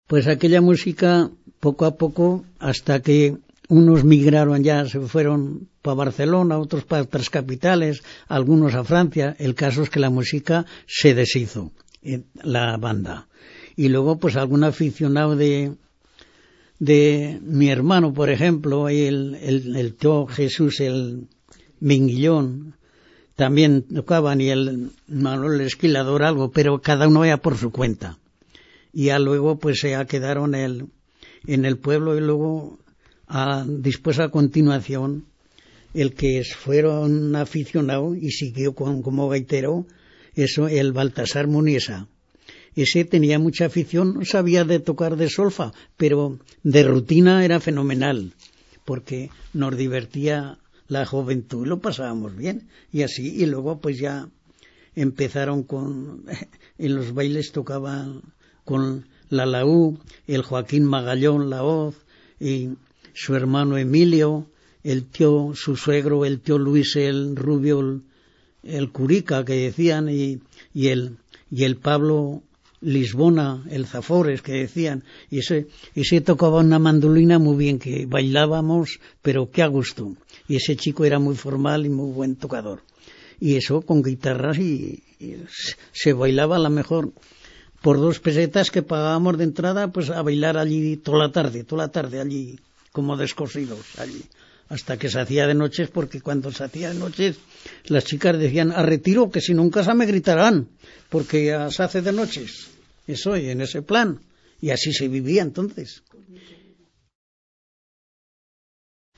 Pues aquella música, poco a poco, hasta que unos migraron ya, se fueron para Barcelona, otros para otras capitales, algunos a Francia. El caso es que la música se deshizo, la banda. Y luego, pues algún aficionado de mi hermano, por ejemplo, el tío Jesús, el Minguillón, también tocaban, y el Manuel Esquilador algo, pero cada uno ya por su cuenta. Y ya luego pues ya quedaron en el pueblo, y luego después a continuación el que fueron aficionado y siguió como gaitero, el Baltasar Muniesa. Ese tenía mucha afición, no sabía de tocar de solfa, pero de rutina era fenomenal, porque nos divertía la juventud, lo pasábamos bien, y así. Y luego pues ya empezaron en los bailes tocaban con la laúd, el Joaquín Magallón la hoz, y su hermano Emilio, su suegro, el tío Luis el Rubio, el Curica que decían, y el Pablo Lisbona, el Zafores que decían, y ese tocaba una mandolina muy bien, que bailábamos, pero qué a gusto. Y ese chico era muy formal y muy buen tocador. Y eso con guitarras, y se bailaba a lo mejor por 2 pesetas que pagábamos de entrada, pues a bailar allí toda la tarde allí, como descosidos allí, hasta que se hacía de noches, porque cuando se hacía de noches las chicas decían: a retiro, que si no en casa me gritarán, porque ya se hace de noches. Eso, y en ese plan, y así se vivía entonces.